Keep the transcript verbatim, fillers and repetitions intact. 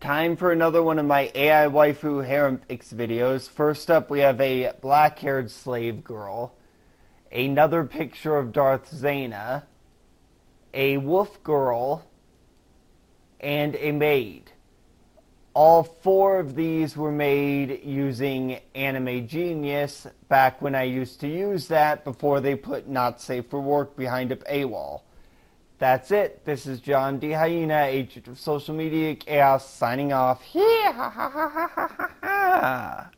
Time for another one of my A I waifu harem fix videos. First up, we have a black-haired slave girl, another picture of Darth Zayna, a wolf girl, and a maid. All four of these were made using Anime Genius back when I used to use that before they put Not Safe for Work behind a paywall. That's it. This is John D. Hyena, agent of social media chaos, signing off. Yeah.